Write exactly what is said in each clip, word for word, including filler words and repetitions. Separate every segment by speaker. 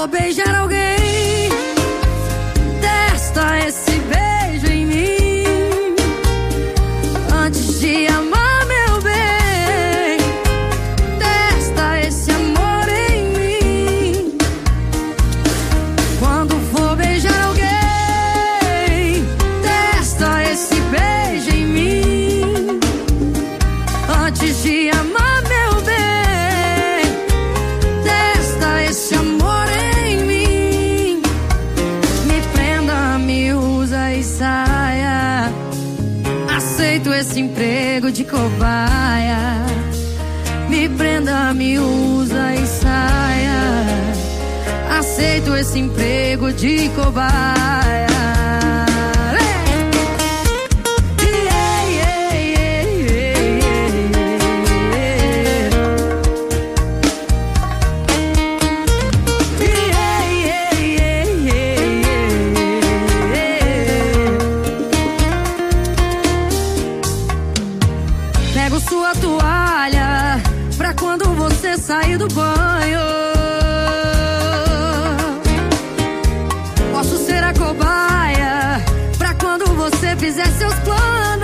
Speaker 1: for beijar alguém, testa esse beijo em mim. Antes de amar, meu bem, testa esse amor em mim. Quando for beijar alguém, testa esse beijo em mim. Antes de amar, meu bem, testa esse amor em mim. Me prenda, me usa e saia. Aceito esse emprego de cobaia. Me prenda, me usa e saia. Aceito esse emprego de cobaia. Pego sua toalha pra quando você sair do banho. Posso ser a cobaia pra quando você fizer seus planos.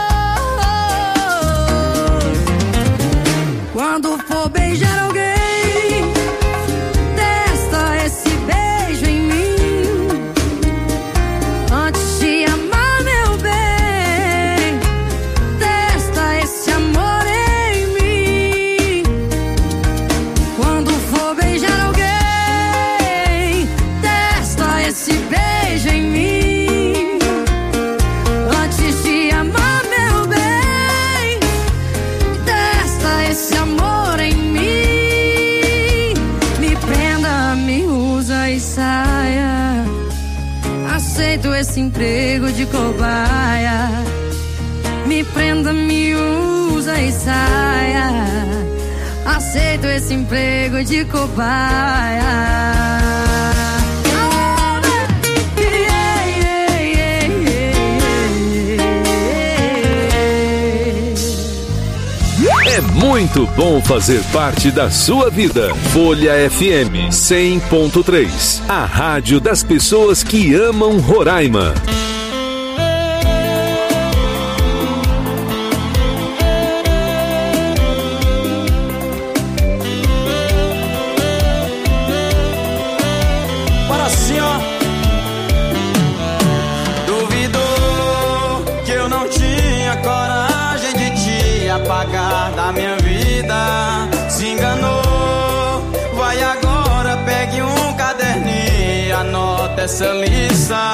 Speaker 1: Quando for beijar alguém, testa esse beijo em mim. Antes de amar, meu bem, testa esse amor em mim. Quando for beijar alguém, testa esse beijo em mim. Antes de amar, meu bem, testa esse amor em mim. Me prenda, me usa e saia. Aceito esse emprego de cobaia. Me prenda, me usa e saia. Aceito esse emprego de cobaia.
Speaker 2: É muito bom fazer parte da sua vida. Folha F M cem ponto três, a rádio das pessoas que amam Roraima.
Speaker 3: Bora assim, ó. Duvidou que eu não tinha coragem de te apagar da minha vida. Se enganou, vai agora, pegue um caderninho e anota essa lista.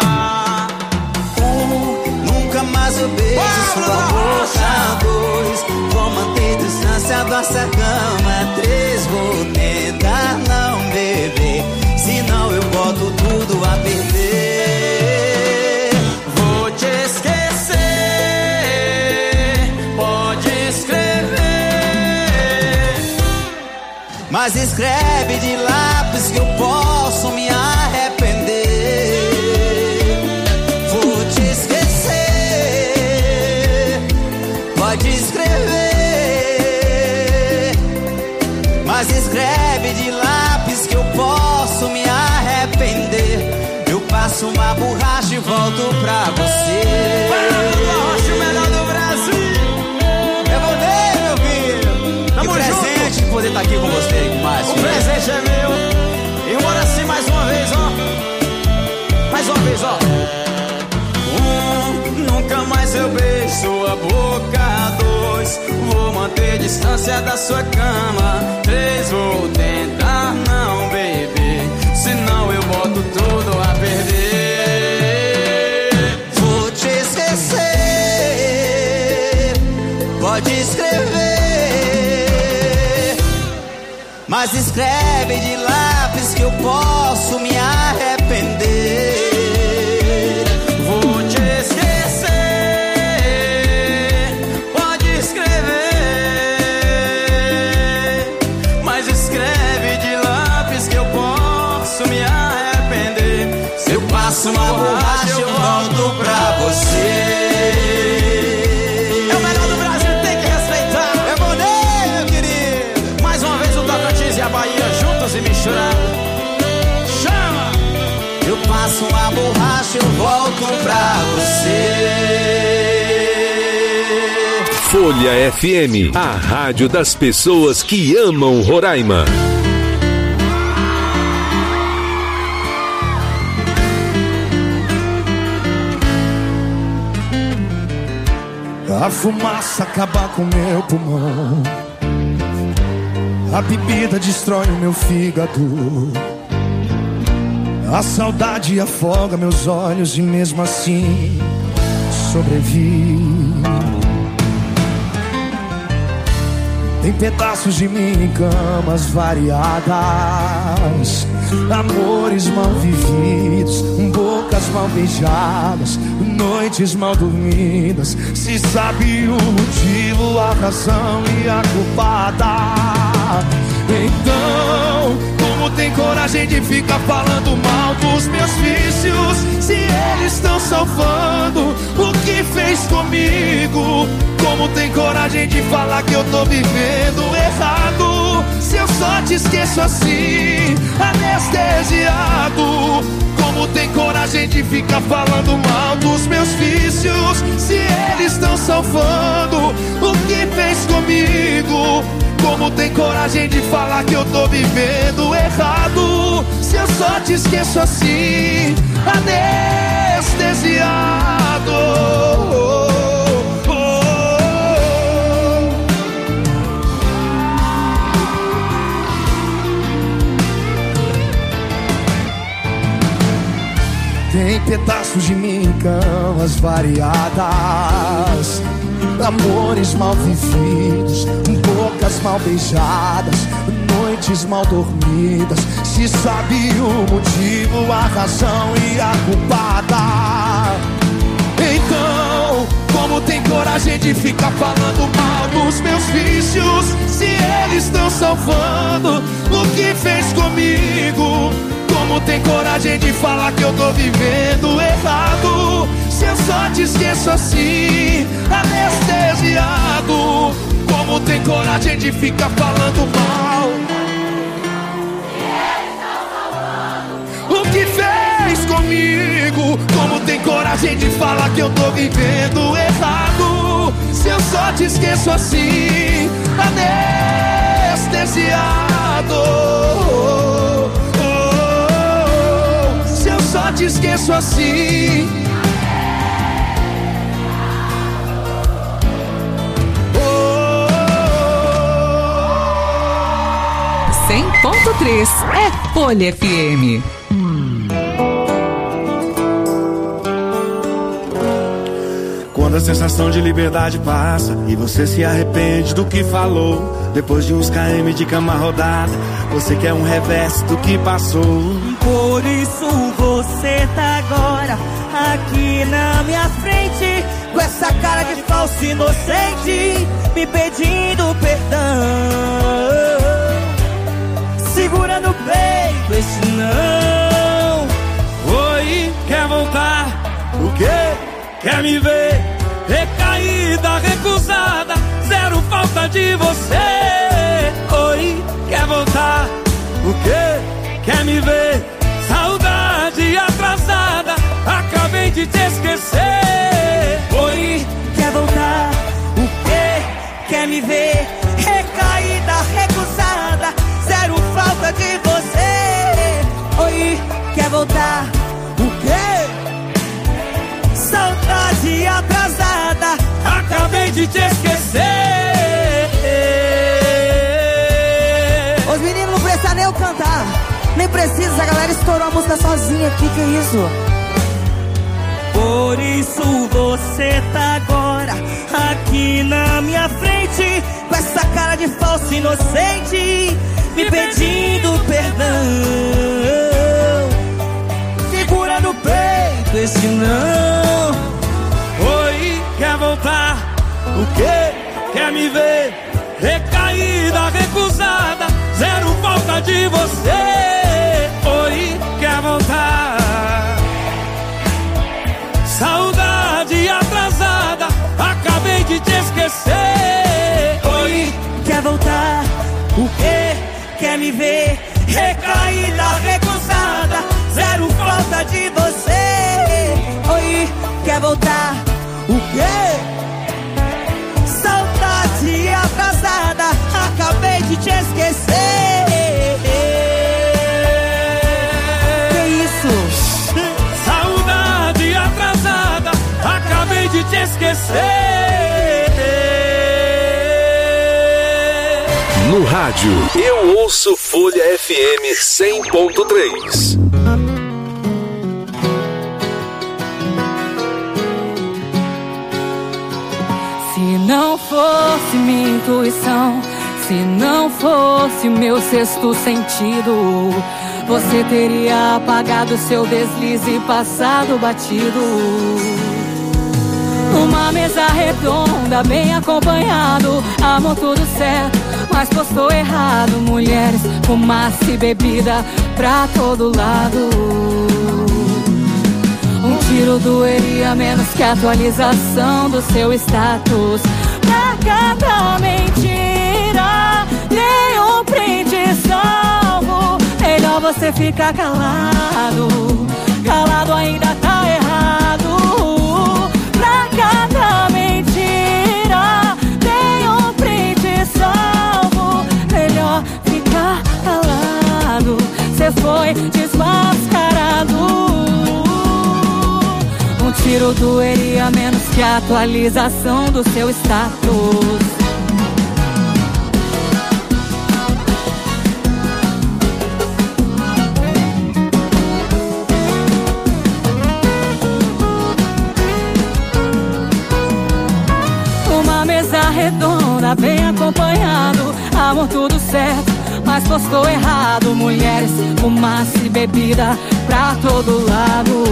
Speaker 4: Um, nunca mais eu beijo sua boca. Dois, vou manter distância da nossa cama. Três, vou tentar não beber, senão eu boto tudo a perder.
Speaker 3: Vou te esquecer, pode escrever,
Speaker 4: mas escreve de lápis que eu posso me arrepender. Vou te esquecer, pode escrever, mas escreve de lápis que eu posso me arrepender. Eu passo uma borracha e volto pra você.
Speaker 3: Borracha, o melhor do Brasil.
Speaker 4: Eu vou ver, meu filho.
Speaker 3: Tamo
Speaker 4: que presente
Speaker 3: junto.
Speaker 4: poder estar aqui com você, Márcio.
Speaker 3: O presente é meu. E bora assim mais uma vez, ó. Mais uma vez, ó. Um, nunca mais eu beijo sua boca. Dois, vou manter distância da sua cama. Três, vou tentar não beber, senão eu boto tudo a perder.
Speaker 4: Vou te esquecer, pode escrever, mas escreve de lápis que eu posso me arrepender.
Speaker 3: Vou te esquecer, pode escrever, mas escreve de lápis que eu posso me arrepender.
Speaker 4: Se eu passo uma borracha eu volto pra você.
Speaker 3: É o melhor do Brasil, tem que respeitar.
Speaker 4: Eu vou, meu querido.
Speaker 3: Mais uma vez o Tocantins e a Bahia juntos e misturando.
Speaker 4: noite eu volto pra você.
Speaker 2: Folha F M, a rádio das pessoas que amam Roraima.
Speaker 5: A fumaça acaba com meu pulmão, a bebida destrói o meu fígado, a saudade afoga meus olhos e mesmo assim sobrevivo. Tem pedaços de mim em camas variadas, amores mal vividos, bocas mal beijadas, noites mal dormidas. Se sabe o motivo, a razão e a culpada, então como tem coragem de ficar falando mal dos meus vícios, se eles estão salvando o que fez comigo? Como tem coragem de falar que eu tô vivendo errado, se eu só te esqueço assim, anestesiado? Como tem coragem de ficar falando mal dos meus vícios, se eles estão salvando o que fez comigo? Como tem coragem de falar que eu tô vivendo errado, se eu só te esqueço assim, anestesiado? Tem pedaços de mim em camas variadas, amores mal vividos, bocas mal beijadas, noites mal dormidas. Se sabe o motivo, a razão e a culpada, então como tem coragem de ficar falando mal dos meus vícios, se eles estão salvando o que fez comigo? Como tem coragem de falar que eu tô vivendo errado, se eu só te esqueço assim, anestesiado? Como tem coragem de ficar falando mal o que fez comigo? Como tem coragem de falar que eu tô vivendo errado, se eu só te esqueço assim, anestesiado? Só te esqueço assim.
Speaker 6: cem ponto três é Folha F M.
Speaker 7: Quando a sensação de liberdade passa e você se arrepende do que falou, depois de uns quilômetros de cama rodada, você quer um revés do que passou.
Speaker 8: Por isso você tá agora aqui na minha frente, com essa cara de falso inocente, me pedindo perdão, segura no peito esse não.
Speaker 7: Oi, quer voltar? O quê? Quer me ver? Recaída, recusada, zero falta de você. Oi, quer voltar? O quê? Quer me ver? Saudade atrasada, acabei de te esquecer. Oi,
Speaker 8: quer voltar? O quê? Quer me ver? Recaída, recusada, zero falta de você. Oi, quer voltar? O quê? Saudade atrasada,
Speaker 7: acabei de te esquecer.
Speaker 8: Os meninos não precisam nem eu cantar, nem precisa, a galera estourou a música sozinha aqui, que isso? Por isso você tá agora aqui na minha frente, com essa cara de falso inocente, me pedindo perdão, segura no peito esse não.
Speaker 7: Oi, quer voltar? O quê? Quer me ver? Recaída, recusada, zero falta de você. Oi, quer voltar? Saudade atrasada, acabei de te esquecer.
Speaker 8: Oi, quer voltar? O quê? Quer me ver? Recaída, recusada, zero falta de você. voltar. O quê? Saudade atrasada, acabei de te esquecer. Que isso?
Speaker 9: Saudade atrasada, acabei de te esquecer.
Speaker 2: No rádio, eu ouço Folha F M cem ponto três.
Speaker 6: Se não fosse minha intuição, se não fosse o meu sexto sentido, você teria apagado seu deslize e passado batido. Numa mesa redonda, bem acompanhado, amor tudo certo, mas postou errado. Mulheres, fumaça e bebida pra todo lado. Um tiro doeria menos que a atualização do seu status. Pra cada mentira, nem um print salvo. Melhor você ficar calado, calado ainda tá errado. Pra cada mentira, tem um print salvo. Melhor ficar calado, cê foi desmascarado. Um tiro doeria menos que a atualização do seu status. Redonda, bem acompanhado, amor tudo certo, mas postou errado. Mulheres, fumaça e bebida pra todo lado.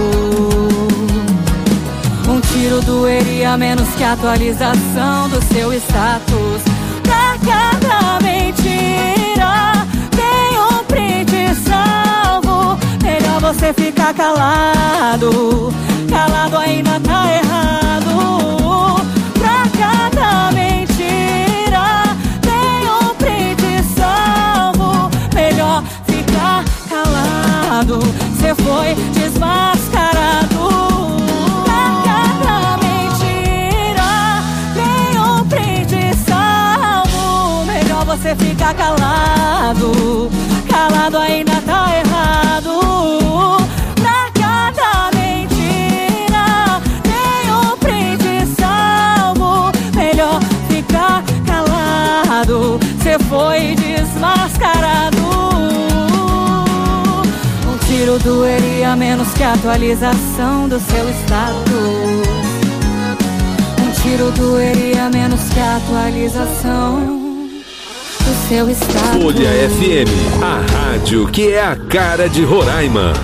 Speaker 6: Um tiro doeria menos que a atualização do seu status. Pra cada mentira, tem um print salvo. Melhor você ficar calado, calado ainda tá errado. Pra cada mentira, tem um print salvo. Melhor ficar calado, cê foi desmascarado. Pra cada mentira, tem um print salvo. Melhor você ficar calado, calado ainda tá errado. Pra cada mentira, tem um print salvo. Melhor ficar calado, cê foi desmascarado. Um tiro doeria menos que a atualização do seu status. Um tiro doeria menos que a atualização do seu status.
Speaker 2: Folha F M, a rádio que é a cara de Roraima.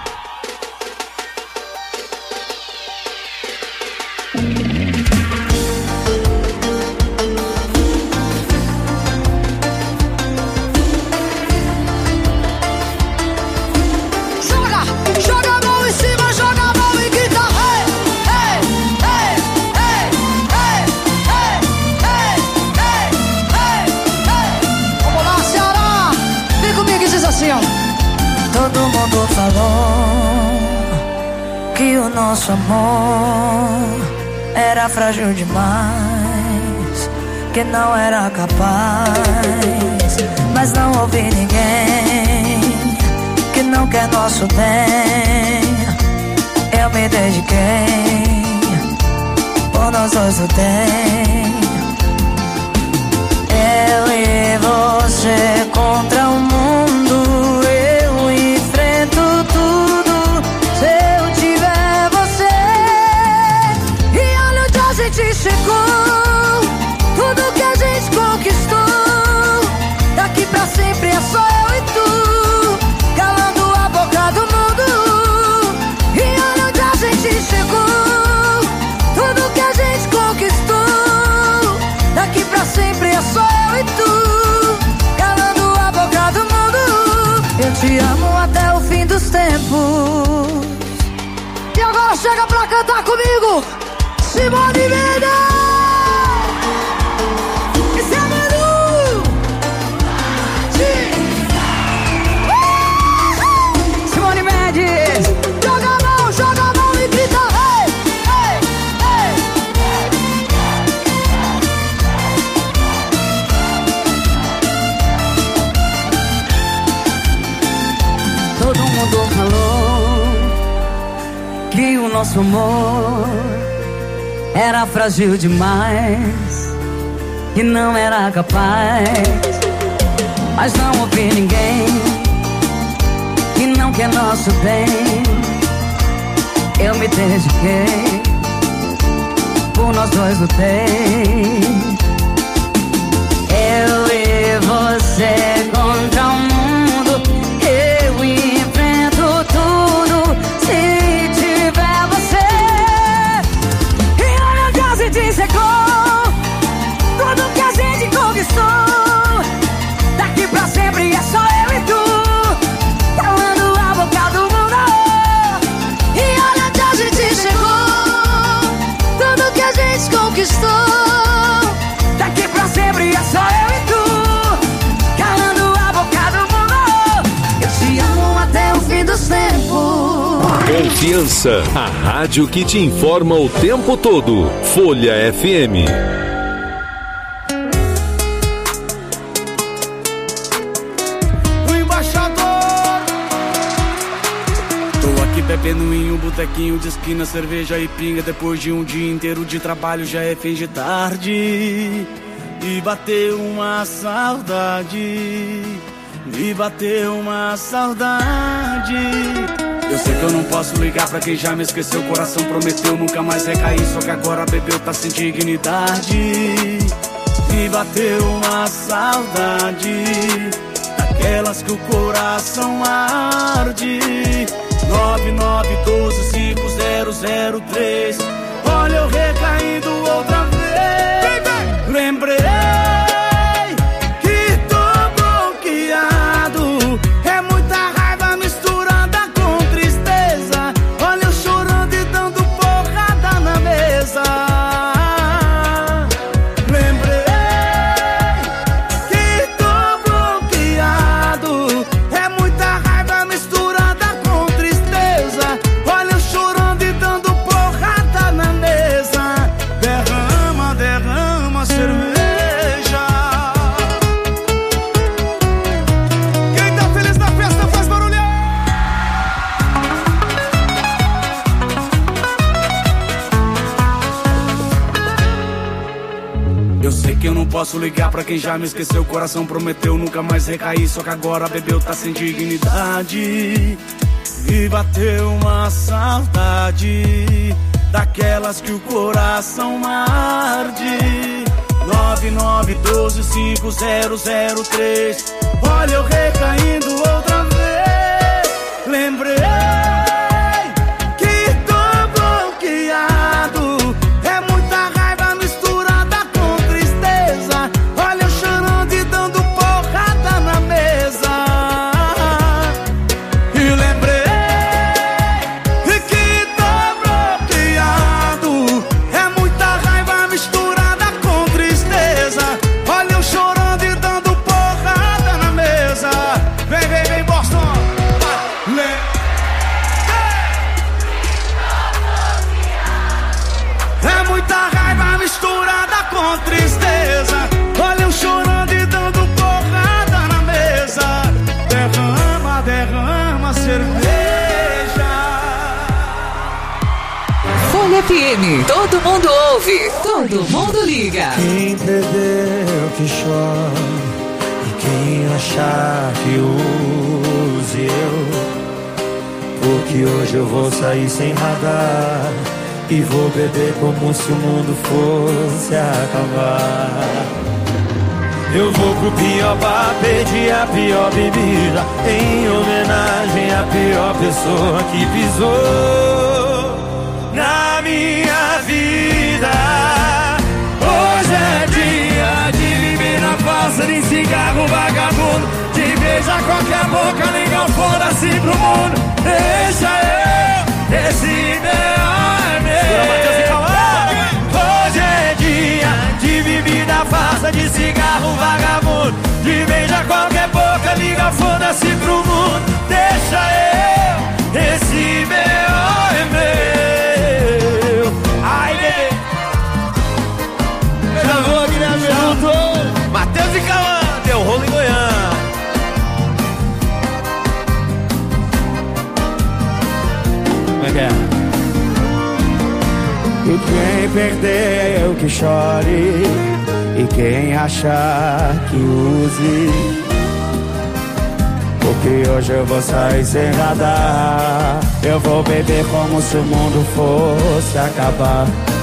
Speaker 10: Todo mundo falou que o nosso amor era frágil demais, que não era capaz. Mas não ouvi ninguém que não quer nosso bem. Eu me dediquei, por nós dois lutei. Eu e você contra o mundo, eu enfrento tudo se eu tiver você. E olha onde a gente chegou, tudo que a gente conquistou. Daqui pra sempre é só eu e tu, calando a boca do mundo. E olha onde a gente chegou, tudo que a gente conquistou. Daqui pra sempre é só eu e tu, calando a boca do mundo. Eu te amo até o fim dos tempos. E agora chega pra cantar comigo, Simone Mendes. Esse é Manu. Simone Mendes. Joga a mão, joga a mão e grita hey, hey, nosso amor era frágil demais e não era capaz. Mas não ouvi ninguém que não quer nosso bem. Eu me dediquei, por nós dois lutei. Eu e você contra o mundo, eu enfrento tudo se tiver você. E olha onde a gente chegou, tudo que a gente conquistou. Daqui pra sempre é só eu e tu, calando a boca do mundo.
Speaker 1: E olha onde a gente chegou, tudo que a gente conquistou.
Speaker 10: Daqui pra sempre é só eu e tu, calando a boca do mundo. Eu te amo até o fim dos tempos.
Speaker 2: Confiança, a rádio que te informa o tempo todo. Folha F M.
Speaker 9: Bebendo em um botequinho de esquina, cerveja e pinga. Depois de um dia inteiro de trabalho já é fim de tarde. E bateu uma saudade, me bateu uma saudade. Eu sei que eu não posso ligar pra quem já me esqueceu. O coração prometeu nunca mais recair, só que agora bebeu, tá sem dignidade. Me bateu uma saudade, daquelas que o coração arde. Nove nove um dois cinco zero zero três. Olha eu recaindo outra vez. Lembrei que tô bloqueado. É muita raiva misturada com tristeza. Olha eu chorando e dando porrada na mesa. Lembrei que tô bloqueado. É muita raiva misturada com tristeza. Olha eu chorando e dando porrada na mesa. Derrama, derrama cerveja. Quem tá feliz na festa faz barulho. Eu sei que eu não posso ligar pra quem já me esqueceu. O coração prometeu nunca mais recair, só que agora bebeu, tá sem dignidade. E bateu uma saudade, daquelas que o coração arde. Nove nove um dois cinco zero zero três. Olha eu recaindo outra vez. Lembrei que tô bloqueado. É muita raiva misturada com tristeza. Olha eu chorando e dando porrada na mesa. E lembrei que tô bloqueado. É muita raiva misturada com tristeza. Olha eu chorando e dando porrada na mesa. Vem, vem, vem, Boston. Vai. Le- É muita raiva misturada com tristeza. Olha eu chorando e dando porrada na mesa. Derrama, derrama cerveja.
Speaker 11: Folha F M, todo mundo ouve, todo mundo liga.
Speaker 5: Quem perdeu que chora, e quem achar que use eu. Porque hoje eu vou sair sem radar e vou beber como se o mundo fosse acabar. Eu vou pro pior bar, pedir a pior bebida, em homenagem à pior pessoa que pisou na minha vida. Hoje é dia de viver na farsa, de cigarro vagabundo, de beijar qualquer boca, ligar foda-se pro mundo. Deixa eu, esse ideal é meu. Hoje é dia de bebida farsa, de cigarro vagabundo, de beijar qualquer boca, liga foda-se pro mundo. Deixa eu, esse ideal é meu. Ai, bebê. Já vou, Guilherme, junto. Matheus e Cauã, deu rolo em Goiânia. Como é que é? Quem perdeu que chore, e quem achar que use, porque hoje eu vou sair sem radar. Eu vou beber como se o mundo fosse acabar.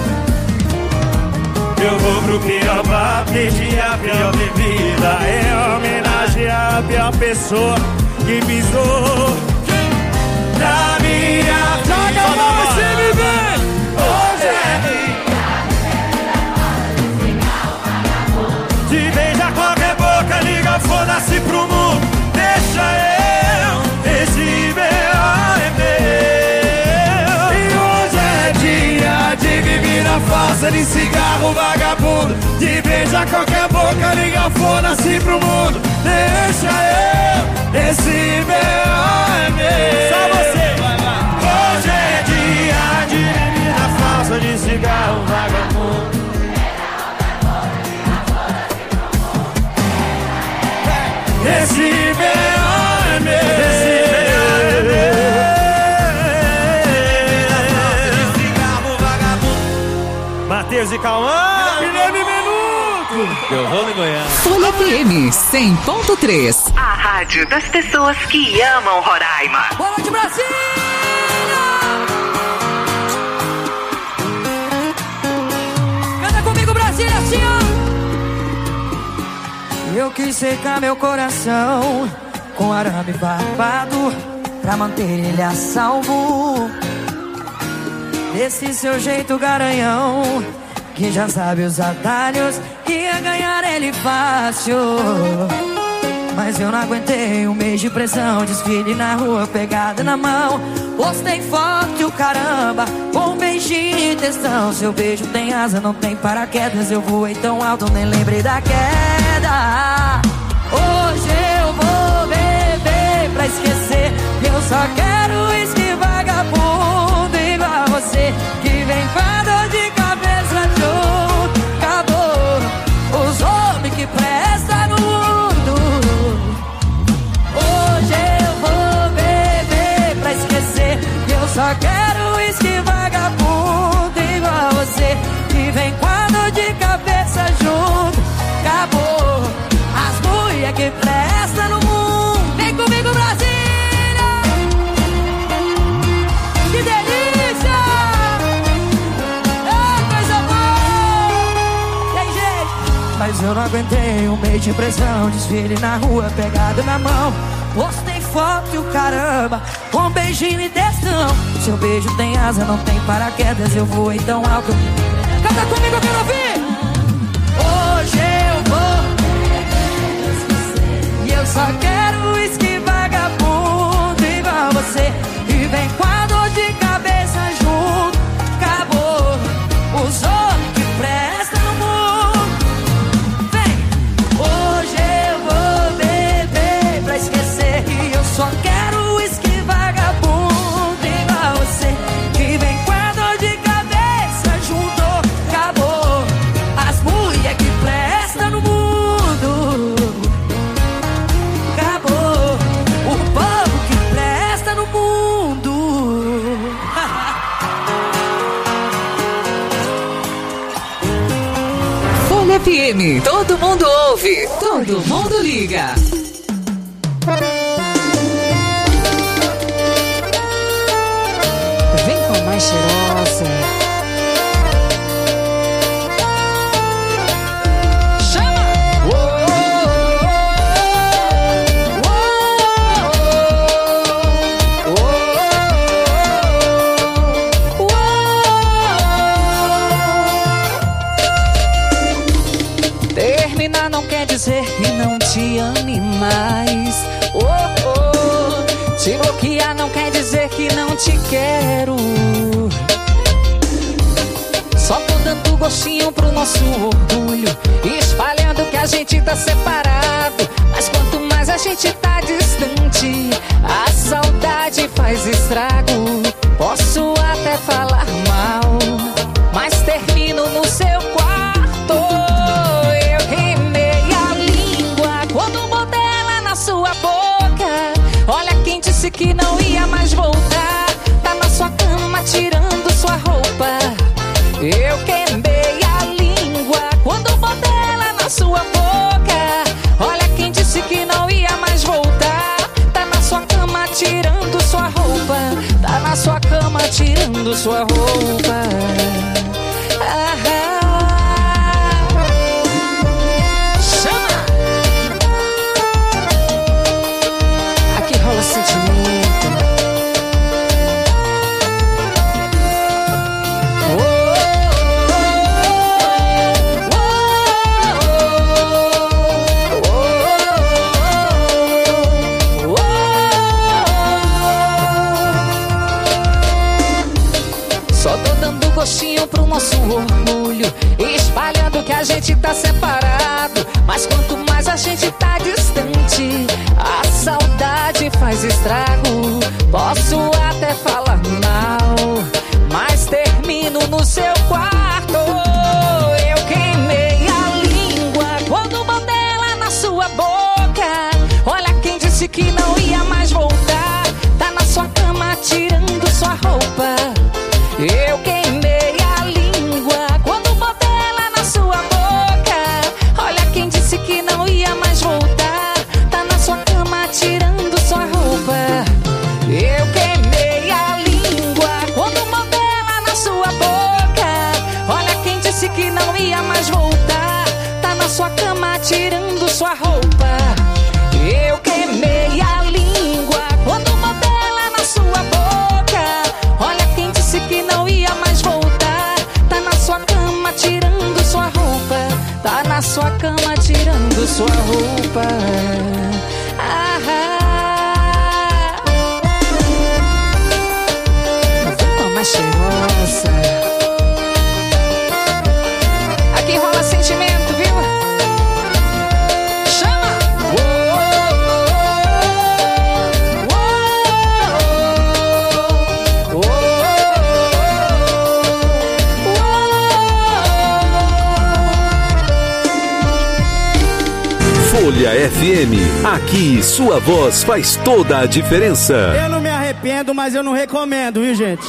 Speaker 5: Eu vou pro pior bar, pedir a pior bebida, em homenagem à pior pessoa que pisou na minha vida. Hoje é de beijar qualquer boca, liga, foda-se pro mundo. Deixa eu, esse B O é meu. E hoje é dia de bebida falsa, de cigarro vagabundo, de beijar qualquer boca, liga, foda-se pro mundo. Deixa eu, esse B O é meu. Só você, vai lá. Hoje é dia de bebida falsa, de cigarro vagabundo. Esse B O é meu. Esse B O é meu. Cigarro vagabundo. Matheus e Cauã, Guilherme Menudo.
Speaker 11: Eu vou em Goiânia. Folha F M cem ponto três.
Speaker 12: A rádio das pessoas que amam Roraima.
Speaker 1: Boa noite, Brasília! Canta comigo, Brasília, assim, ó. Eu quis secar meu coração com arame barbado pra manter ele a salvo. Desse seu jeito garanhão, que já sabe os atalhos, ia ganhar ele fácil. Mas eu não aguentei um mês de pressão, desfile na rua, pegada na mão. Postei foto e o caramba, um beijinho e textão. Seu beijo tem asa, não tem paraquedas. Eu voei tão alto, nem lembrei da queda. Hoje eu vou beber pra esquecer. Eu só quero uísque vagabundo igual você, que vem com a dor de cabeça junto. Acabou os homens que prestam no mundo. Hoje eu vou beber pra esquecer. Eu só quero uísque vagabundo igual você, que vem com a dor de cabeça junto. Acabou as mulher que presta no mundo. Vem comigo, Brasília! Que delícia! É coisa boa! Tem jeito! Mas eu não aguentei um mês de pressão, desfile na rua, pegado na mão. Postei foto e o caramba, um beijinho e textão. Seu beijo tem asa, não tem paraquedas. Eu voei tão alto. Canta comigo, eu quero ouvir! Hoje eu vou, e eu só quero uísque vagabundo igual você, e vem com a dor de cabeça junto. Acabou os homens que prestam no mundo. Vem! Hoje eu vou beber pra esquecer, e eu só quero uísque vagabundo igual você, que vem com a dor de cabeça junto. Acabou as mulher que prestam no mundo. Acabou o povo que presta no mundo.
Speaker 11: Folha F M, todo mundo ouve, todo mundo liga.
Speaker 1: Vem com mais cheirosa.
Speaker 6: Terminar não quer dizer que não te ame mais. Oh, oh. Te bloquear não quer dizer que não te quero. Só tô dando gostinho pro nosso orgulho, espalhando que a gente tá separado. Mas quanto mais a gente tá distante, a saudade faz estrago. Posso até falar mal, mas termino no seu quarto. Eu queimei a língua quando botei ela na sua boca. Olha quem disse que não ia mais voltar. Tá na sua cama tirando sua roupa. Eu quero sua boca. Olha quem disse que não ia mais voltar. Tá na sua cama tirando sua roupa. Tá na sua cama tirando sua roupa. Ah, ah. Chama! Aqui rola sentimento. Gostinho pro nosso orgulho, espalhando que a gente tá separado. Mas quanto mais a gente tá distante, a saudade faz estrago. Posso até falar mal, mas termino no seu quarto. Eu queimei a língua quando mandei ela na sua boca. Olha quem disse que não ia mais voltar. Tá na sua cama tirando sua roupa. Eu queimei a língua quando botei ela na sua boca. Olha quem disse que não ia mais voltar. Tá na sua cama tirando sua roupa. Eu queimei a língua quando botei ela na sua boca. Olha quem disse que não ia mais voltar. Tá na sua cama tirando sua roupa. Eu queimei a língua quando botei ela na sua boca. Olha quem disse que não ia mais voltar. Tá na sua cama tirando sua roupa. Tá na sua cama tirando sua roupa. Ah, ah. Ficou mais cheirosa. Aqui rola sentimento, viu? Chama!
Speaker 2: Folha F M, aqui sua voz faz toda a diferença.
Speaker 13: Eu não me arrependo, mas eu não recomendo, viu, gente?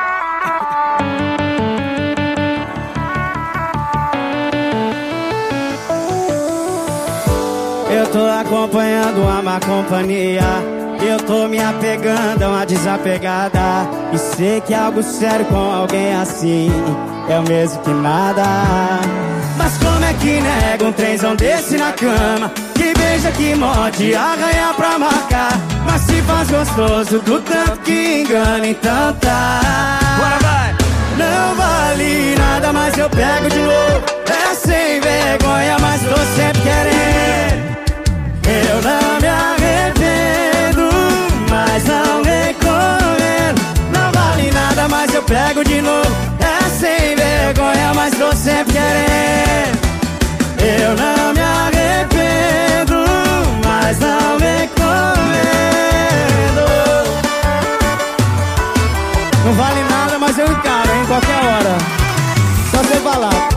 Speaker 13: Eu tô acompanhando a má companhia. Eu tô me apegando a uma desapegada. E sei que algo sério com alguém assim é o mesmo que nada. Mas como é que nega um trenzão desse na cama? Que beija, que morde, arranha pra marcar. Mas se faz gostoso do tanto que engana, então tá. Bora, vai! Não vale nada, mas eu pego de novo. É sem vergonha, mas tô sempre querendo. Eu não me arrependo, mas não recomendo. Não vale nada, mas eu pego de novo. É sem vergonha, mas tô sempre querendo. Eu não me arrependo, mas não recomendo. Não vale nada, mas eu encaro, hein, qualquer hora. Só você falar.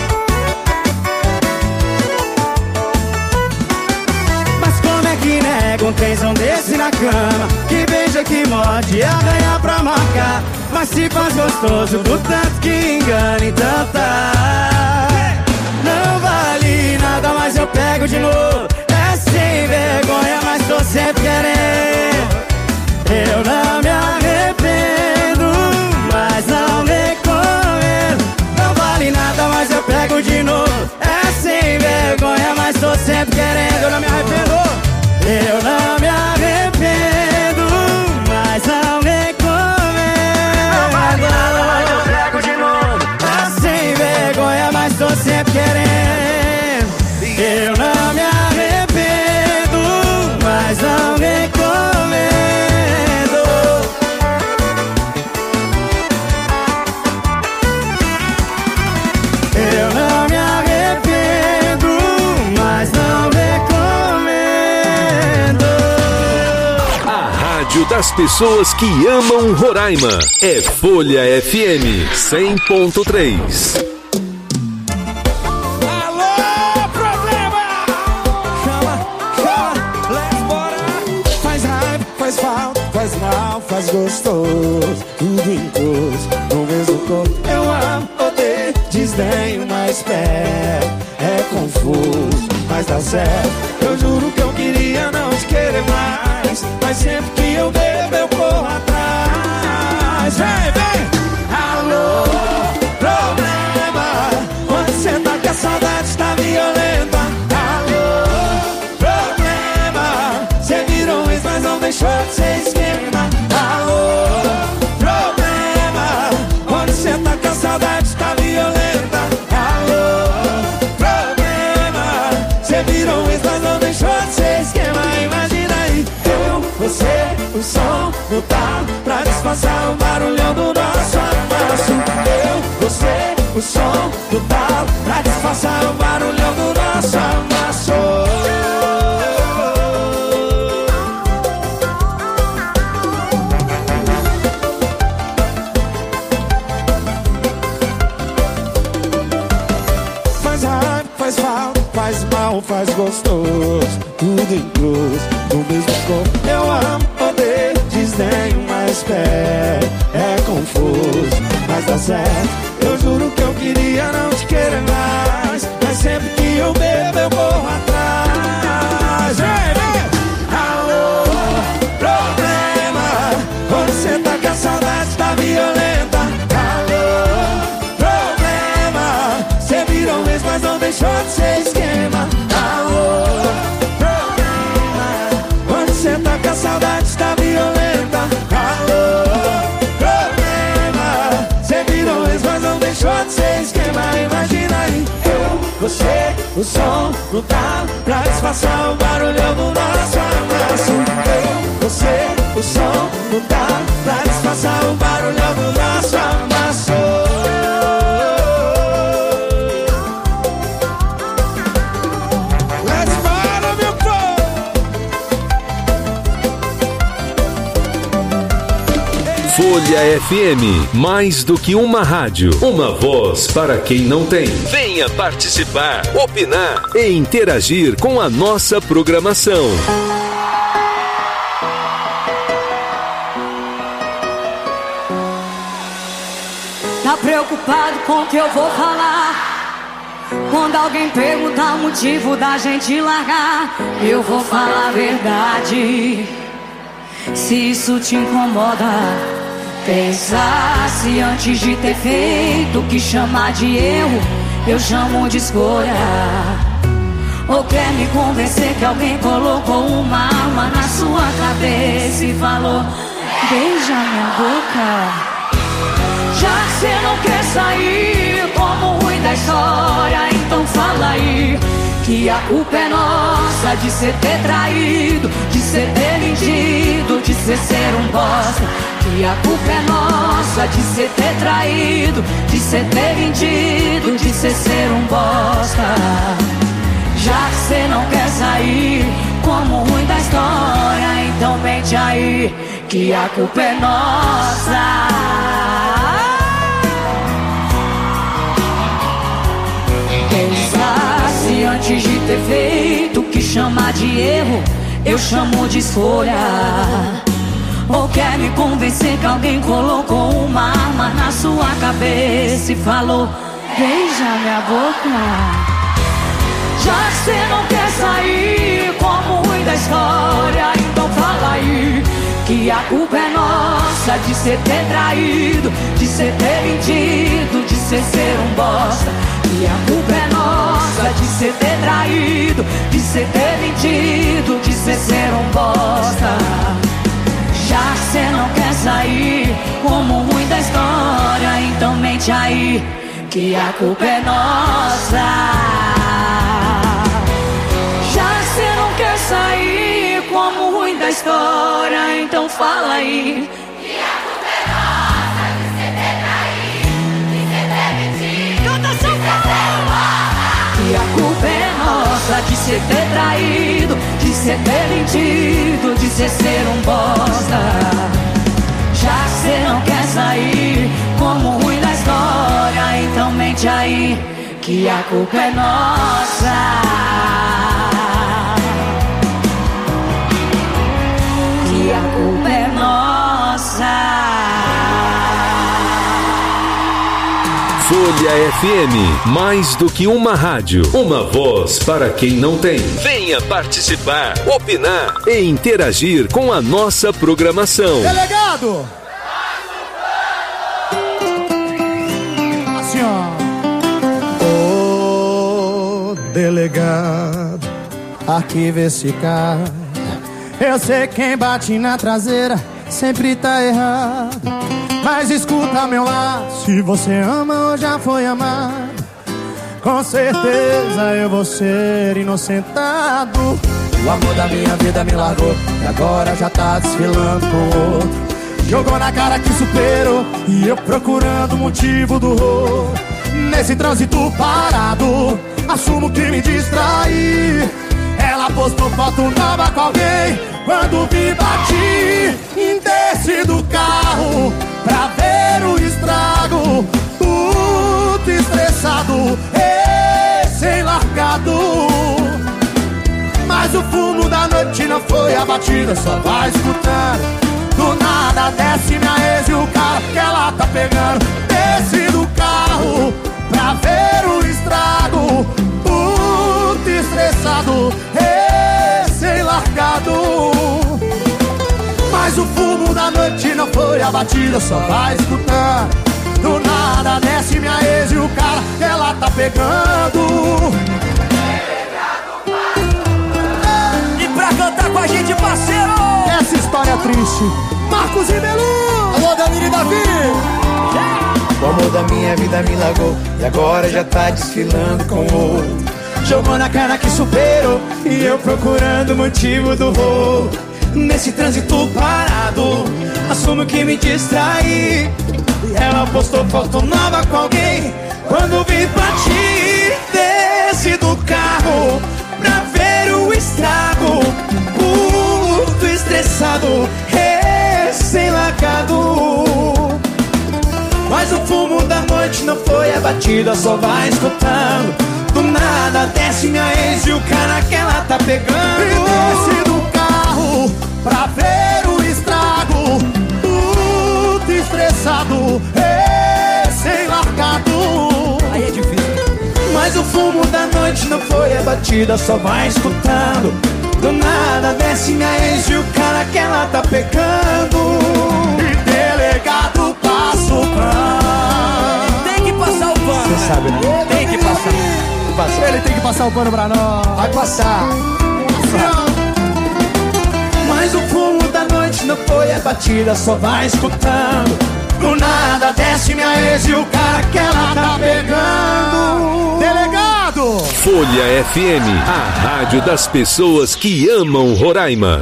Speaker 13: Mas como é que nega um trenzão desse na cama? Que beija, que morde, arranha pra marcar. Mas se faz gostoso do tanto que engana, então tá. Não vale nada, mas eu pego de novo. É sem vergonha, mas tô sempre querendo. Eu não me arrependo, mas não recomendo. Não vale nada, mas eu pego de novo. É sem vergonha, mas tô sempre querendo. Eu não me arrependo. Eu não me arrependo, mas não recomendo. Não vale nada, mas eu pego de novo. É sem vergonha, mas tô sempre querendo. Eu não me arrependo, mas não recomendo. Eu não me arrependo, mas não recomendo.
Speaker 2: A rádio das pessoas que amam Roraima é Folha F M cem ponto três.
Speaker 5: Faz mal, faz gostoso, tudo em cor, no mesmo corpo. Eu amo, odeio, diz desdenho, mas perto. É confuso, mas dá certo. Eu juro que eu queria não te querer mais, mas sempre que eu bebo eu corro atrás. Vem, vem! Alô, problema, quando cê tá que a saudade tá violenta. Alô, problema, cê virou um ex, mas não deixou de ser esquema. Alô, problema, quando cê tá que a saudade tá violenta. Alô, problema, cê virou um ex, mas não deixou de ser esquema. Imagina aí, eu, você, o som do tal, pra disfarçar o barulhão do nosso amasso. Eu, você, o som do tal, pra disfarçar o barulhão do nosso amasso. Faz raiva, faz falta, faz mal, faz gostoso, tudo incluso no mesmo corpo. Eu amo, odeio, desdenho, mas perto. É confuso, mas dá certo. Eu juro que eu queria não te querer mais, mas sempre que eu bebo eu corro atrás. Vem, vem! Alô, problema, quando cê tá que a saudade tá violenta. Alô, problema, cê virou um ex, mas não deixou de ser esquema. Alô, problema, quando cê tá que a saudade tá violenta. Alô, problema, cê virou ex, mas não deixou de ser esquema. Imagina aí, eu, você, o som no talo, pra disfarçar o barulhão do nosso amasso. Eu, você, o som no talo, pra disfarçar o barulhão do nosso amasso. Let's follow meu povo.
Speaker 2: Folha F M, mais do que uma rádio, uma voz para quem não tem. Venha participar, opinar e interagir com a nossa programação.
Speaker 6: Tá preocupado com o que eu vou falar? Quando alguém perguntar o motivo da gente largar, eu vou falar a verdade. Se isso te incomoda, pensasse antes de ter feito o que chamar de erro, eu chamo de escolha. Ou quer me convencer que alguém colocou uma arma na sua cabeça e falou: beija minha boca. Já que cê não quer sair como ruim da história, então fala aí que a culpa é nossa de cê ter traído, de cê ter mentido, de cê ser um bosta. Que a culpa é nossa de cê ter traído, de cê ter mentido, de cê ser um bosta. Já que cê não quer sair como ruim da história, então mente aí que a culpa é nossa. Pensasse antes de ter feito o que chamar de erro, eu chamo de escolha. Ou quer me convencer que alguém colocou uma arma na sua cabeça e falou: beija minha boca. Já que cê não quer sair como ruim da história, então fala aí que a culpa é nossa de cê ter traído, de cê ter mentido, de cê ser um bosta. E a culpa é nossa de cê ter traído, de cê ter mentido, de cê ser um bosta. Já que cê não quer sair como ruim da história, então mente aí que a culpa é nossa. Já que cê não quer sair como ruim da história, então fala aí que a culpa é nossa de cê ter traído, de cê ter mentido, canta de cê ser um bosta. Que a culpa é nossa de cê ter traído, de cê ter mentido, de cê ser um bosta. Já que cê não quer sair como ruim da história, então mente aí que a culpa é nossa. Que a culpa é nossa.
Speaker 2: Folha F M, mais do que uma rádio, uma voz para quem não tem. Venha participar, opinar e interagir com a nossa programação.
Speaker 5: Delegado! Assim, ó. Ô, delegado, arquiva esse caso. Eu sei quem bate na traseira sempre tá errado, mas escuta meu lado. Se você ama ou já foi amado, com certeza eu vou ser inocentado. O amor da minha vida me largou e agora já tá desfilando com outro. Jogou na cara que superou e eu procurando o motivo do horror. Nesse trânsito parado, assumo que me distraí. Ela postou foto nova com alguém. Quando vi, bati em desce do carro pra ver o estrago. Puto estressado, recém-largado. Mas o fumo da noite não foi abatida, só vai escutando. Do nada desce minha ex e o cara que ela tá pegando. Desce do carro pra ver o estrago. Puto estressado, recém-largado. Mas o fumo da noite não foi abatida, só vai escutando. Do nada desce minha ex e o cara que ela tá pegando.
Speaker 8: E pra cantar com a gente, parceiro,
Speaker 5: essa história triste, Marcos e Belu. Alô, Danilo e Davi.
Speaker 4: O amor da minha vida me largou e agora já tá desfilando com outro. Jogou na cara que superou e eu procurando o motivo do voo. Nesse trânsito parado, assumo que me distraí. E ela postou foto nova com alguém. Quando vi, bati, desci do carro pra ver o estrago. Puto estressado, recém-largado. Mas o fumo da noite não foi abatido, só vai escutando. Do nada desce minha ex e o cara que ela tá pegando.
Speaker 5: E desce do carro pra ver o estrago. Puto estressado, recém-largado.
Speaker 8: Aí é difícil.
Speaker 4: Mas o fumo da noite não foi abatida, só vai escutando. Do nada desce minha ex e o cara que ela tá pegando.
Speaker 5: E delegado passa o pano.
Speaker 8: Tem que passar o pano.
Speaker 4: Você sabe, né?
Speaker 8: Tem que passar.
Speaker 5: Passa. Ele tem que passar o pano pra nós.
Speaker 4: Vai passar. Mas o fumo da noite não foi abatida, só vai escutando. Do nada desce minha ex e o cara que ela tá pegando.
Speaker 5: Delegado!
Speaker 2: Folha F M, a rádio das pessoas que amam Roraima.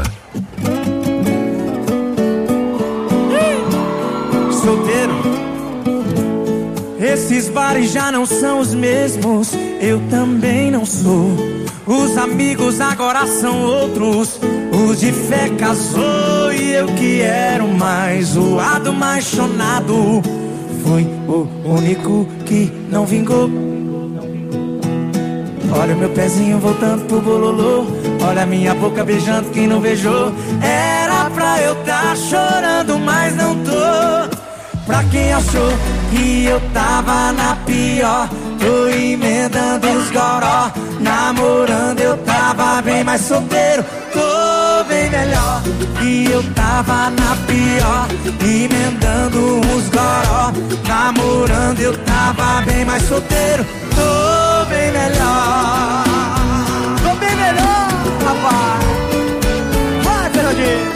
Speaker 8: Solteiro. Esses bares já não são os mesmos, eu também não sou. Os amigos agora são outros. O de fé casou e eu que era o mais zoado, mais chonado. Foi o único que não vingou. Olha o meu pezinho voltando pro bololô. Olha a minha boca beijando quem não beijou. Era pra eu tá chorando, mas não tô. Pra quem achou que eu tava na pior, tô emendando os goró. Namorando eu tava bem mais solteiro, tô bem melhor. E eu tava na pior, emendando uns goró. Namorando eu tava bem mais solteiro, tô bem melhor. Tô bem melhor, rapaz. Vai, Fernandinho.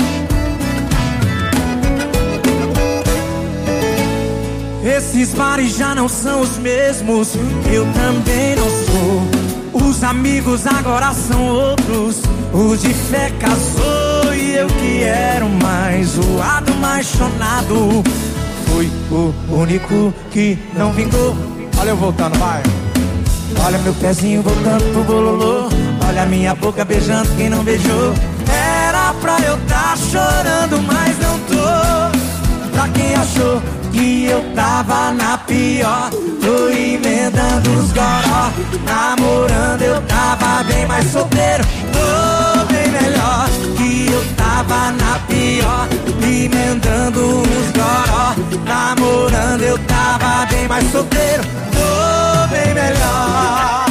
Speaker 8: Esses bares já não são os mesmos, eu também não sou. Os amigos agora são outros. O de fé casou e eu que era o mais zoado, mais chonado. Fui o único que não vingou.
Speaker 5: Olha eu voltando, vai.
Speaker 8: Olha meu pezinho voltando pro bololô. Olha minha boca beijando quem não beijou. Era pra eu tá chorando, mas não tô. Pra quem achou que eu tava na pior, tô emendando os goró. Namorando eu tava bem mais solteiro, tô bem melhor. Que eu tava na pior, emendando os goró. Namorando eu tava bem mais solteiro, tô bem melhor.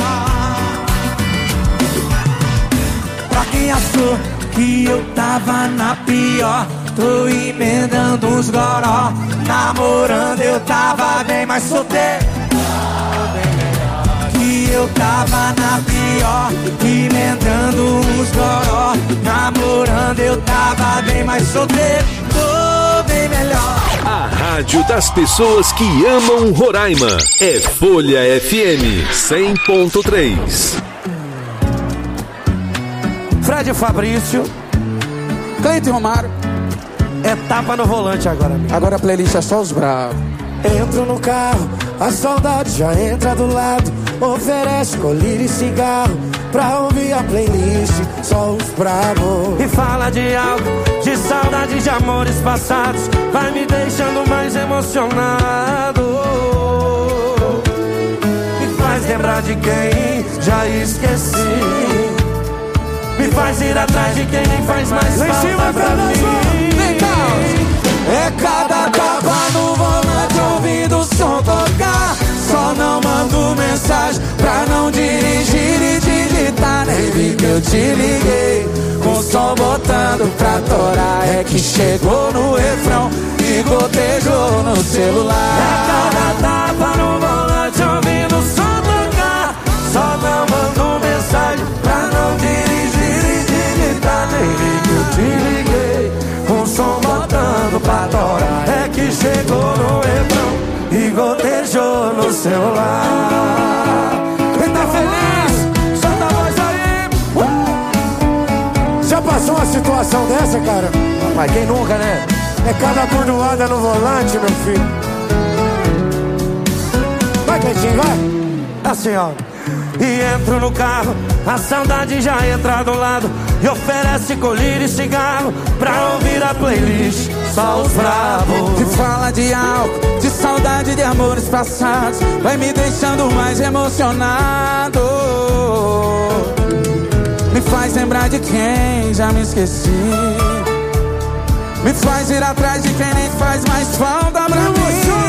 Speaker 8: Pra quem achou que eu tava na pior, tô emendando uns goró. Namorando eu tava bem mais solteiro, que eu tava na pior, emendando uns goró. Namorando eu tava bem mais solteiro, tô bem melhor.
Speaker 2: A rádio das pessoas que amam Roraima é Folha F M cem ponto três.
Speaker 5: Fred Fabrício,
Speaker 14: Cleiton Romário.
Speaker 5: É tapa no volante agora, amigo.
Speaker 14: Agora a playlist é só os bravos.
Speaker 5: Entro no carro, a saudade já entra do lado. Oferece colírio e cigarro pra ouvir a playlist, só os bravos. E fala de algo, de saudade de amores passados, vai me deixando mais emocionado. Me faz lembrar de quem já esqueci, me faz ir atrás de quem nem faz mais falta pra mim. É cada tapa no volante ouvindo o som tocar. Só não mando mensagem pra não dirigir e digitar. Nem vi que eu te liguei com o som botando pra torar. É que chegou no refrão e gotejou no celular. É cada tapa no volante ouvindo o som tocar. Só não mando mensagem pra não dirigir e digitar. Nem vi que eu te liguei com o som botando pra torar. É que chegou no refrão e gotejou no celular. Quem tá feliz, solta a voz aí. uh! Já passou uma situação dessa, cara? Mas quem nunca, né? É cada bordoada no volante, meu filho. Vai, Cleitinho, vai. Assim, ó. E entro no carro, a saudade já entra do lado, e oferece colírio e cigarro pra ouvir a playlist, só os bravos.
Speaker 14: E fala de álcool, de saudade de amores passados, vai me deixando mais emocionado. Me faz lembrar de quem já me esqueci, me faz ir atrás de quem nem faz mais falta pra mim.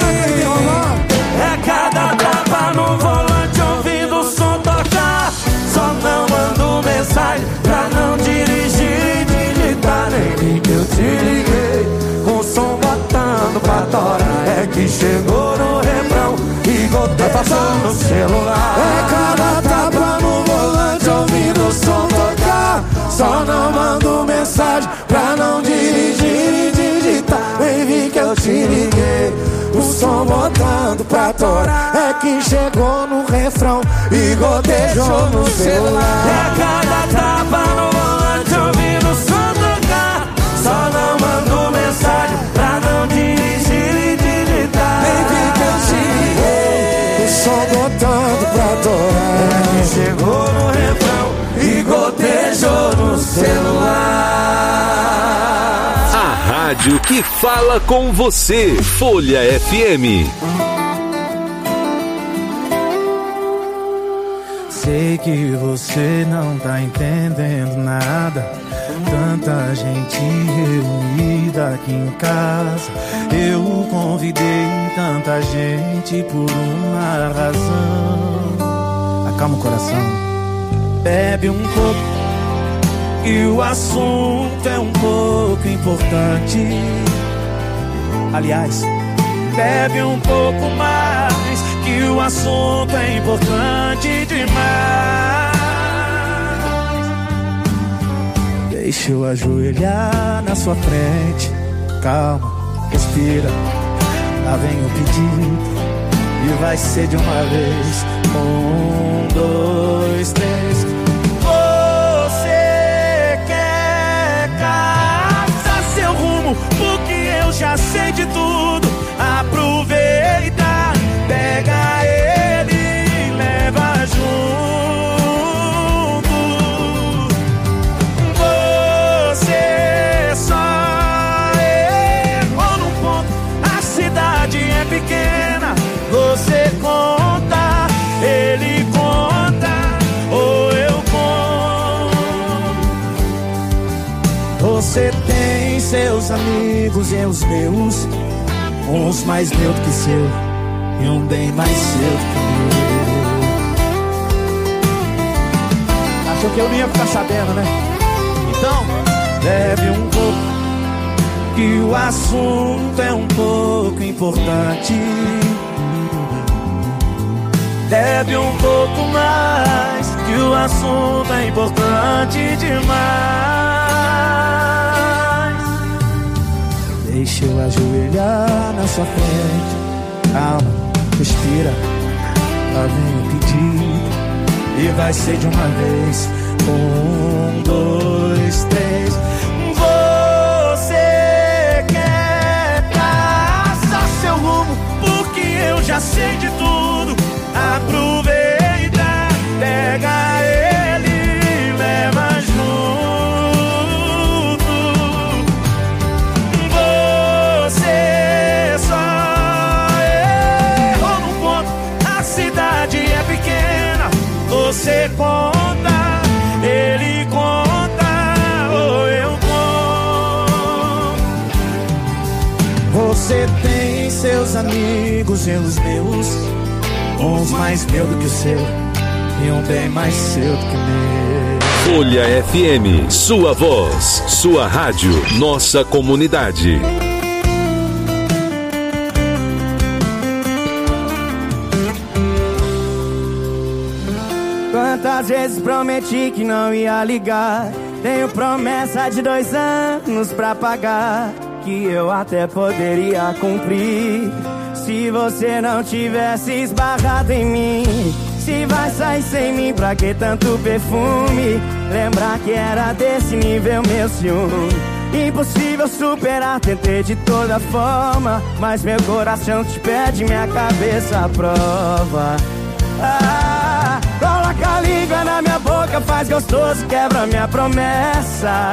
Speaker 14: É cada tapa no volante ouvindo o som tocar. Só não mando mensagem pra não dirigir e digitar. Nem vi que eu te liguei com o som botando pra torar. É que chegou no refrão e gotejou no celular. É cada tapa no volante ouvindo o som tocar. Só não mando mensagem pra não dirigir e digitar. Nem vi que eu te liguei, o som botando pra torar. É que chegou no refrão e gotejou no celular. É cada tapa no volante ouvindo o som tocar. Só não mando mensagem pra não dirigir e digitar. Nem vi que eu te liguei, o som botando pra torar. É que chegou no refrão e gotejou no celular.
Speaker 2: A rádio que fala com você, Folha F M.
Speaker 13: Sei que você não tá entendendo nada. Tanta gente reunida aqui em casa. Eu convidei tanta gente por uma razão. Acalma o coração. Bebe um pouco e o assunto é um pouco importante. Aliás, bebe um pouco mais, que o assunto é importante demais. Deixa eu ajoelhar na sua frente. Calma, respira. Lá vem o pedido e vai ser de uma vez. Um, dois, três. Você quer caçar seu rumo, porque eu já sei de tudo. Aproveita, pega ele e leva junto. Você só errou num ponto. A cidade é pequena, você conta, ele conta, ou eu conto. Você tem seus amigos e os meus.
Speaker 5: uns mais meu do que seu e um bem mais seu do que meu. Achou que eu não ia ficar sabendo, né? Então, bebe um pouco, que o assunto é um pouco importante. Bebe um pouco mais, que o assunto é importante demais. Deixa eu ajoelhar na sua frente. Calma, respira, lá vem o pedido. E vai ser de uma vez. Um, dois, três. Você quer traçar seu rumo, porque eu já sei de tudo. Aproveita, pega ele, leva junto. Você só errou no ponto. A cidade é pequena, você conta, ele conta, ou eu conto. Você tem seus amigos e os meus, uns mais meu do que o seu e um bem mais seu do que meu.
Speaker 2: Folha F M, sua voz, sua rádio, nossa comunidade.
Speaker 13: Quantas vezes prometi que não ia ligar. Tenho promessa de dois anos pra pagar, que eu até poderia cumprir se você não tivesse esbarrado em mim. Se vai sair sem mim, pra que tanto perfume? Lembrar que era desse nível meu ciúme. Impossível superar, tentei de toda forma, mas meu coração te pede, minha cabeça à prova. Ah, coloca a língua na minha boca, faz gostoso, quebra minha promessa.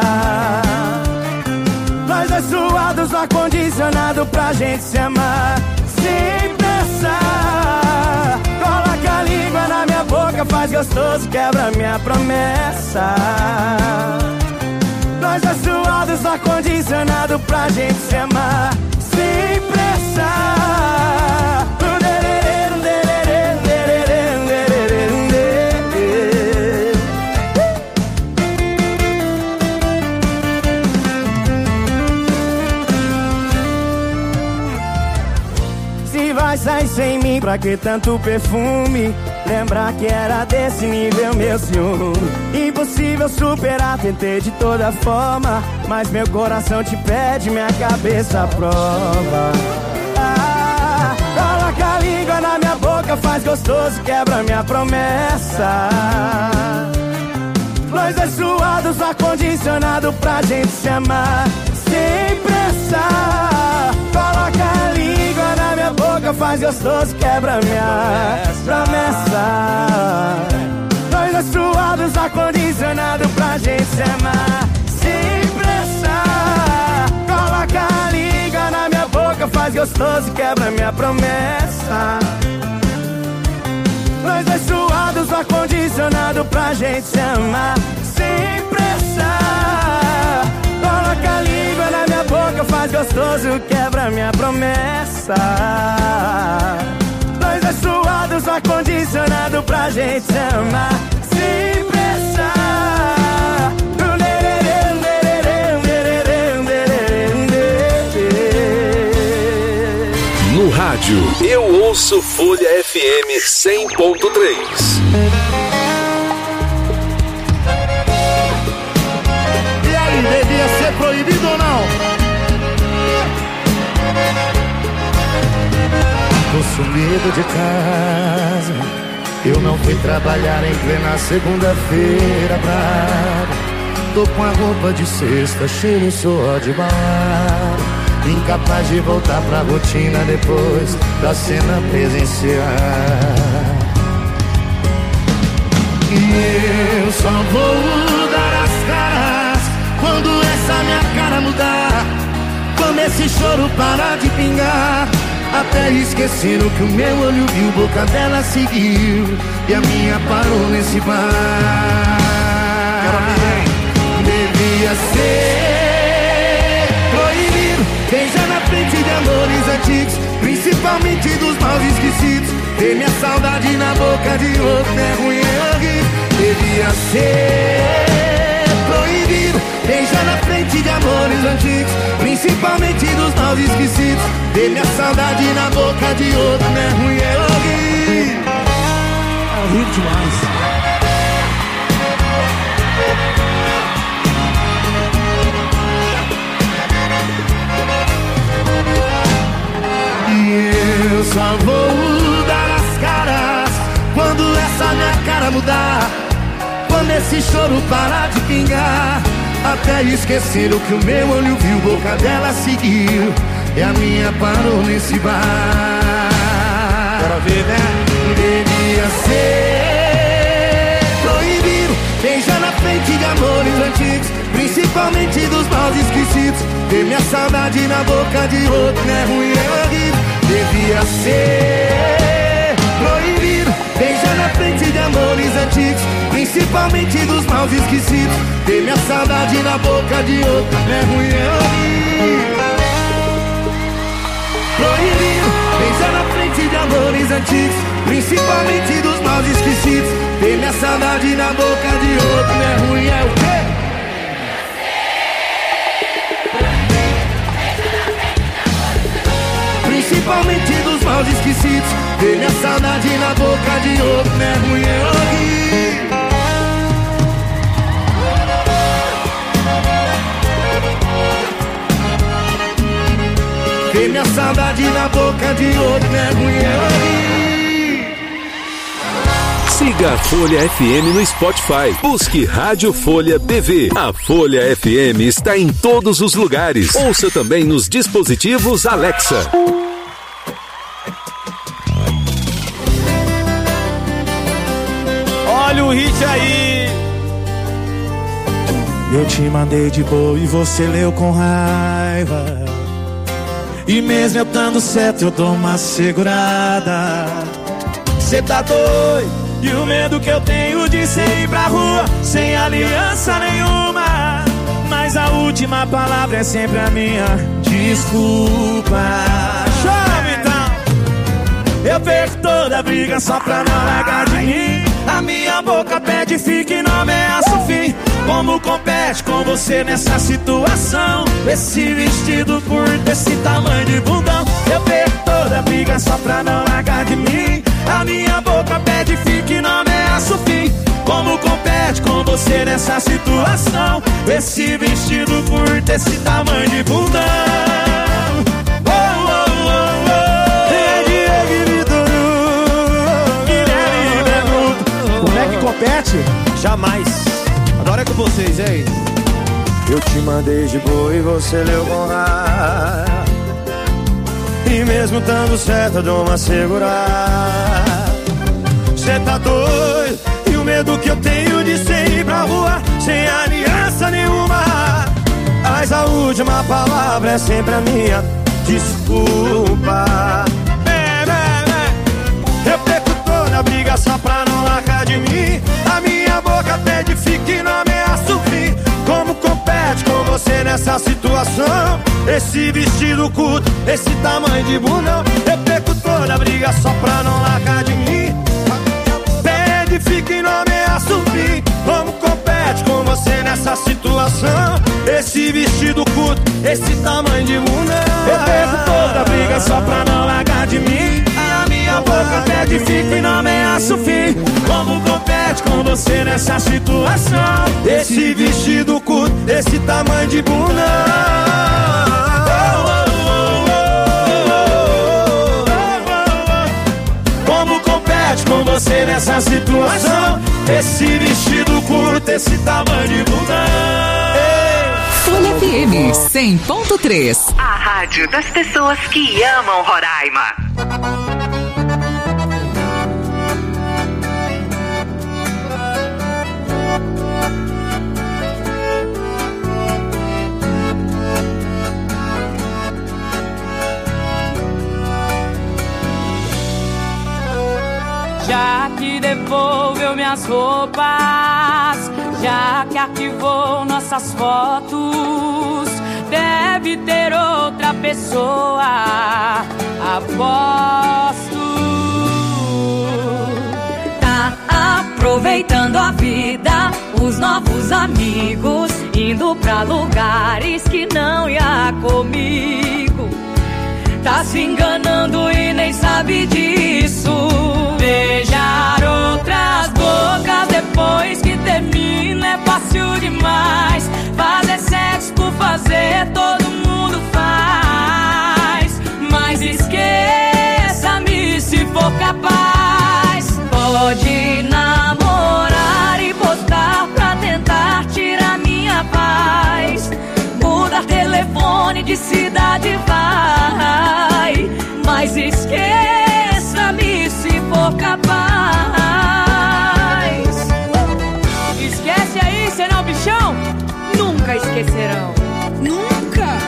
Speaker 13: Nós dois suados, ar-condicionado pra gente se amar sem pressa. Coloca a língua na minha boca, faz gostoso, quebra minha promessa. Nós dois suados, ar-condicionado pra gente se amar sem pressa. Sai sem mim, pra que tanto perfume? Lembrar que era desse nível meu ciúme. Impossível superar, tentei de toda forma, mas meu coração te pede, minha cabeça à prova. Ah, coloca a língua na minha boca, faz gostoso, quebra minha promessa. Nós dois suados, ar-condicionado pra gente se amar sem pressa. Coloca a língua na minha boca, faz gostoso, quebra minha promessa. Nós dois suados, ar-condicionado pra gente se amar sem pressa. Coloca a língua na minha boca, faz gostoso, quebra minha promessa. Nós dois suados, ar-condicionado pra gente se amar sem pressa. Coloca a língua na minha boca, faz gostoso, quebra minha promessa. Nós dois suados, ar-condicionado pra gente se amar sem pressa.
Speaker 2: No rádio, eu ouço Folha F M cem ponto três.
Speaker 5: Devia ser proibido ou não? Tô sumido de casa, eu não fui trabalhar em plena segunda-feira brava. Tô com a roupa de sexta, cheiro só de balada, incapaz de voltar pra rotina depois da cena presencial. E eu só vou dar as caras quando essa minha cara mudar, quando esse choro parar de pingar. Até esqueci no que o meu olho viu, boca dela seguiu e a minha parou nesse bar. Devia ser proibido beijar na frente de amores antigos, principalmente dos maus esquecidos. Ter minha saudade na boca de outro não é ruim, é horrível. Devia ser proibido beijar na frente de amores antigos, principalmente dos maus esquecidos. Ter minha saudade na boca de outro não é ruim, é horrível. É horrível demais. Eu só vou dar as caras quando essa minha cara mudar, quando esse choro parar de pingar, até esquecer o que o meu olho viu, boca dela seguiu e a minha parou nesse bar. Bora ver, né? Devia ser proibido beijar na frente de amores antigos, principalmente dos maus esquecidos. Ter minha saudade na boca de outro não é ruim, é horrível. Devia ser proibido beijar na frente de amores antigos, principalmente dos maus esquecidos. Ter minha saudade na boca de outro não é ruim, é horrível. Proibido beijar na frente de amores antigos, principalmente dos maus esquecidos. Ter minha saudade na boca de outro não é ruim, é o quê? Principalmente dos maus esquecidos. Ter minha saudade na boca de outro não é ruim, é horrível. Ter minha saudade na boca de outro não é ruim, é horrível.
Speaker 2: Siga a Folha F M no Spotify. Busque Rádio Folha B V. A Folha F M está em todos os lugares. Ouça também nos dispositivos Alexa.
Speaker 13: Olha o hit aí. Eu te mandei de boa e você leu com raiva. E mesmo eu dando certo eu dou uma segurada. Cê tá doido? E o medo que eu tenho de cê ir pra rua sem aliança nenhuma. Mas a última palavra é sempre a minha desculpa. Chama então. Eu perco toda a briga só pra não largar de mim. A minha boca pede fique e não ameaça o fim. Como compete com você nessa situação? Esse vestido curto, esse tamanho de bundão. Eu perco toda a briga só pra não largar de mim. A minha boca pede fique e não ameaça o fim. Como compete com você nessa situação? Esse vestido curto, esse tamanho de bundão. Oh, oh, oh, oh. É Diego e Vitor, Guilherme e Benuto.
Speaker 5: Como é que compete?
Speaker 13: Jamais.
Speaker 5: Agora é com vocês, hein?
Speaker 13: Eu te mandei de boa e você leu com raiva. E mesmo dando certo eu dou uma segurada. Cê tá doido? E o medo que eu tenho de cê ir pra rua sem aliança nenhuma. Mas a última palavra é sempre a minha desculpa. É, é, é. Eu perco toda a briga só pra não largar de mim. A minha boca pede fique e não ameaça o fim. Como compete com você nessa situação? Esse vestido curto, esse tamanho de bundão. Eu perco toda a briga só pra não largar de mim. Pede fique e não ameaça o fim. Como compete com você nessa situação? Esse vestido curto, esse tamanho de bundão. Eu perco toda a briga só pra não largar de mim. A minha boca pede fique e não ameaça o fim. Como compete com você nessa situação? Esse vestido curto, esse tamanho de bundão. Como compete com você nessa situação? Esse vestido curto, esse tamanho de bundão.
Speaker 11: Folha F M cem ponto três.
Speaker 12: A rádio das pessoas que amam Roraima.
Speaker 6: Já que devolveu minhas roupas, já que arquivou nossas fotos, deve ter outra pessoa, aposto.
Speaker 10: Tá aproveitando a vida, os novos amigos, indo pra lugares que não ia comigo. Tá se enganando e nem sabe disso. Beijar outras bocas depois que termina é fácil demais. Fazer sexo por fazer todo mundo faz. Mas esqueça-me se for capaz. Pode namorar e postar pra tentar tirar minha paz. Mudar telefone de cidade vai. Mas esqueça-me se for capaz.
Speaker 6: Esquece aí, senão bichão nunca esquecerão.
Speaker 15: Nunca.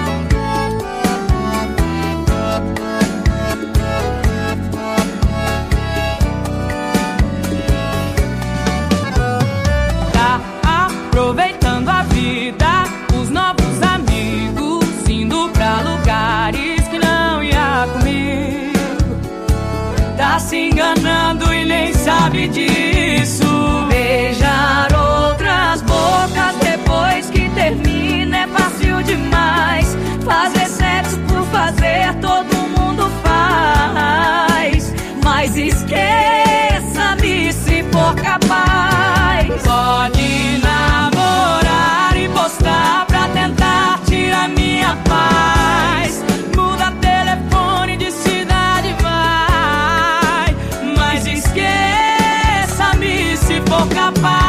Speaker 6: Tá aproveitando a vida, os novos amigos, indo pra lugares que não ia comigo. Tá se enganando e nem sabe disso. Beijar outras bocas depois que termina é fácil demais. Fazer sexo por fazer todo mundo faz. Mas esqueça-me se for capaz. Pode namorar e postar pra tentar tirar minha paz. Muda telefone de cidade vai. Mas esqueça-me se for capaz.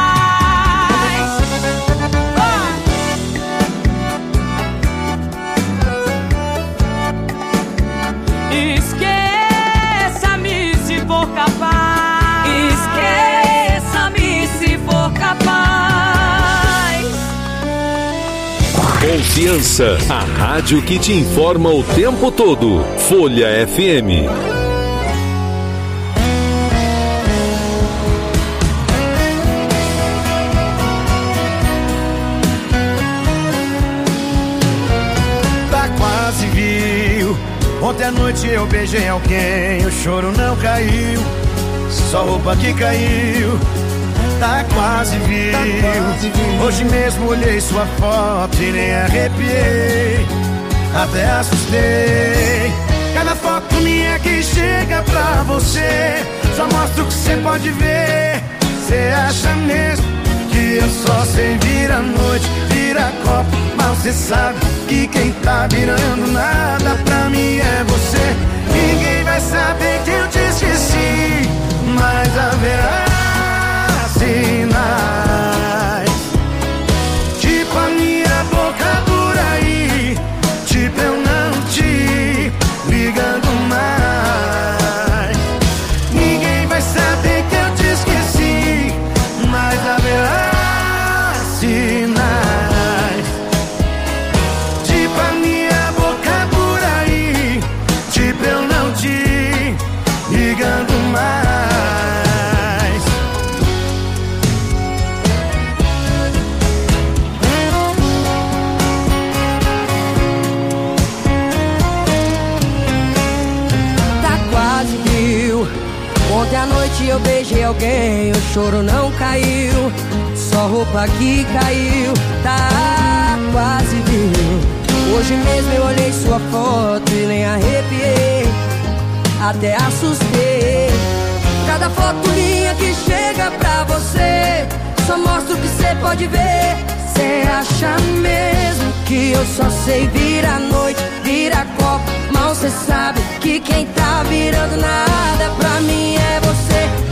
Speaker 6: Esqueça-me se for capaz. Esqueça-me se for capaz.
Speaker 2: Confiança, a rádio que te informa o tempo todo. Folha F M.
Speaker 5: Tá quase viu. Ontem à noite eu beijei alguém, o choro não caiu, só roupa que caiu. Tá quase viu. Hoje mesmo olhei sua foto e nem arrepiei, até assustei. Cada foto minha que chega pra você só mostra o que você pode ver. Cê acha mesmo que eu só sei virar noite, virar copo? Mas cê sabe que quem tá virando nada pra mim é você. Ninguém vai saber que eu te esqueci, mas haverá sinais, tipo a minha boca por aí, tipo eu não te ligando mais. Ninguém vai saber que eu te esqueci, mas haverá sinais, tipo a minha boca por aí, tipo eu não te ligando mais.
Speaker 10: Ontem à noite eu beijei alguém, o choro não caiu, só roupa que caiu. Tá quase viu. Hoje mesmo eu olhei sua foto e nem arrepiei, até assustei. Cada foto minha que chega pra você só mostra o que cê pode ver. Cê acha mesmo que eu só sei virar noite, virar copo? Mal cê sabe que quem tá virando nada pra mim é você.